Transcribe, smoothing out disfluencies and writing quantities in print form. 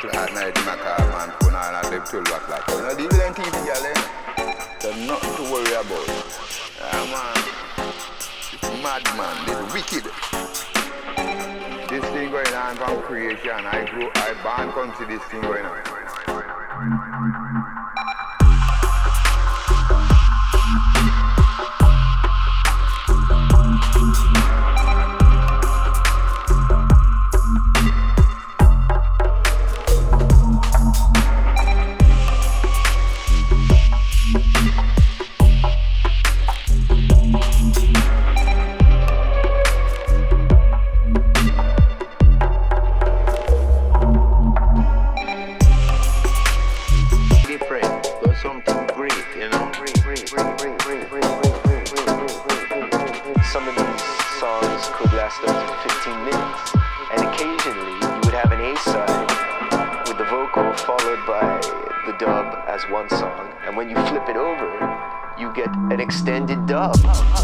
at night in my car, man, phone on and live 12 o'clock. You know, deal with them TV, girl, eh? There's nothing to worry about. Yeah, man. It's mad, man. It's wicked. This thing going on from creation. I born come see this thing going on. Some of these songs could last up to 15 minutes, and occasionally you would have an A-side with the vocal followed by the dub as one song, and when you flip it over, you get an extended dub.